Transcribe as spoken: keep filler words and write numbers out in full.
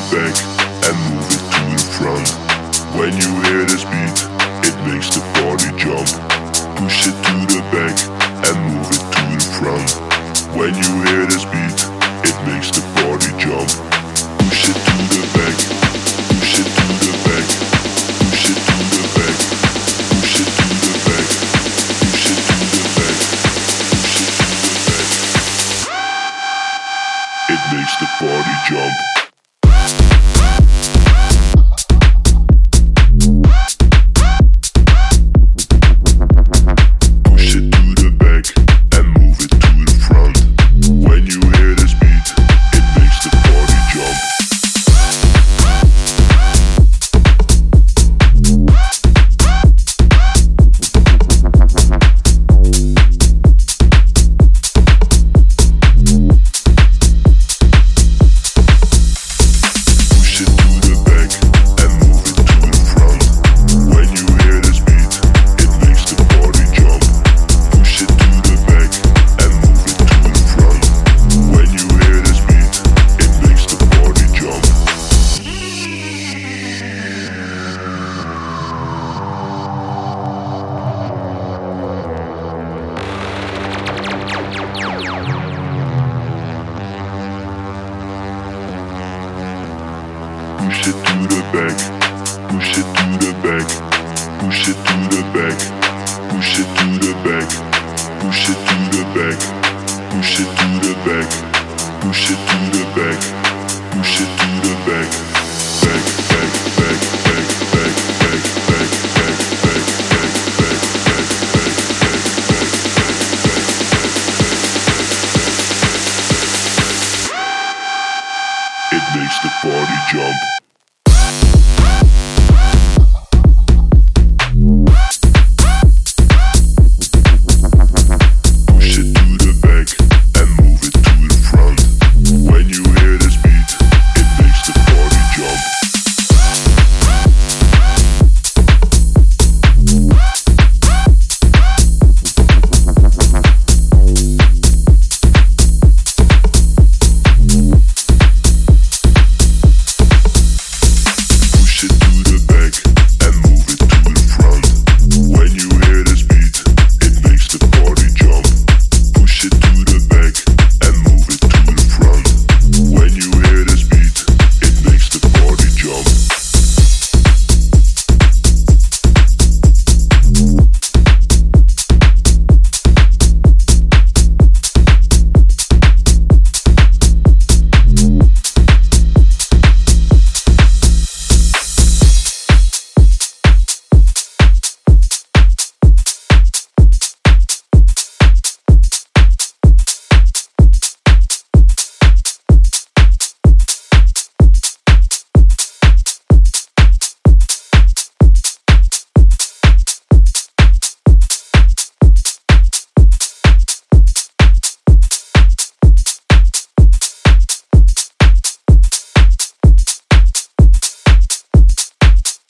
back and move it to the front. When you hear this beat, it makes the body jump. Push it to the back and move it to the front. When you hear this beat, it makes the body jump. Push it to the back, push it to the back, push it to the back, push it to the back, push it to the back, push it to the back. It makes the body jump. Push it to the back, push it to the back, push it to the back, push it to the back, push it to the back, push it to the back, push it to the back, push it to the back, back, back, back, back, back, back, back, back, back, back, back, back, back. It makes the body jump.